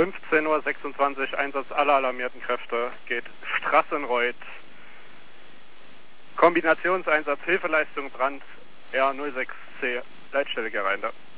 15:26 Uhr, Einsatz aller alarmierten Kräfte, geht Strassenreuth. Kombinationseinsatz, Hilfeleistung, Brand, R06C, Leitstelle Gereinde.